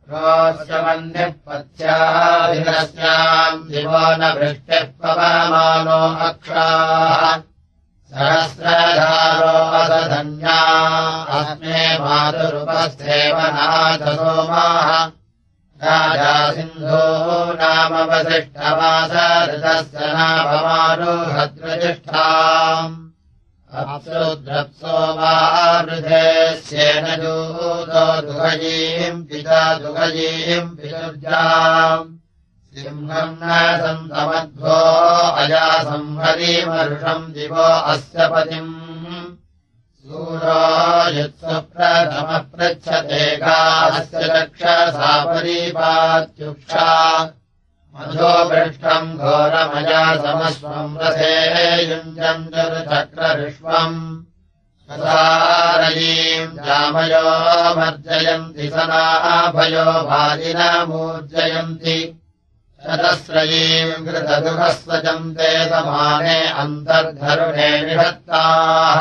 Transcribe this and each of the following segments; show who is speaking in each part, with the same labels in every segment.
Speaker 1: रोऽस्यमन्यः पथ्याभिरस्याम् दिवो न वृष्टिः पवमानो अक्षाः सहस्रधारो असधन्या अस्मे मातुरुपस्थेवनाथ सोमाः राजा सिन्धो नाम वसिष्ठवासऋतस्य नाभमारुहद्रजिष्ठाम् अप्सुद्रप्सो वावृधे स्येन दूतो दुघयीम् पिता दुघयीम् पितुर्जाम् सिंहम् न सन्तमध्वो अजासंहरीमरुषम् दिवो अस्य पतिम् सूरो युत्सुप्रथमः पृच्छते गास्य रक्षसा परीपात्युक्षा मधो पृष्ठम् घोरमजासमस्वम् रथे युञ्जम् चक्रऋष्वम् ससारयीम् जामयो मर्जयन्ति सनाभयो भाजिनमूर्जयन्ति शतस्रयीम् कृतदुःखस्वचम् ते समाने अन्तर्धरुणे निषत्ताः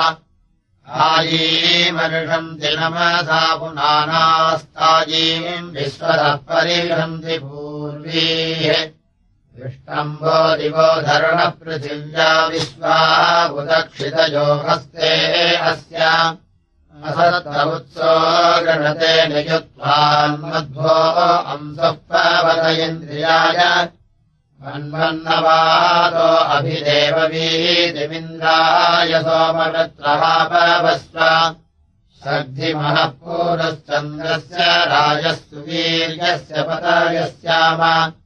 Speaker 1: आयीमर्षन्ति नमसा पुनानास्तायीम् विश्वतः परिषन्ति पूर्वीः विष्टम्बो दिवो धरुणः पृथिव्या विश्वा बुदक्षितयो हस्ते अस्य असत्तमुत्सो गणते नियुत्वान्मध्वो अंसः पवतयेन्द्रियाय मन्वन्नवादो अभिदेववीतिमिन्द्राय सोमवृत्रहापवस्व सग्धिमहः पूरश्चन्द्रस्य राजः सुवीर्यस्य पतयस्याम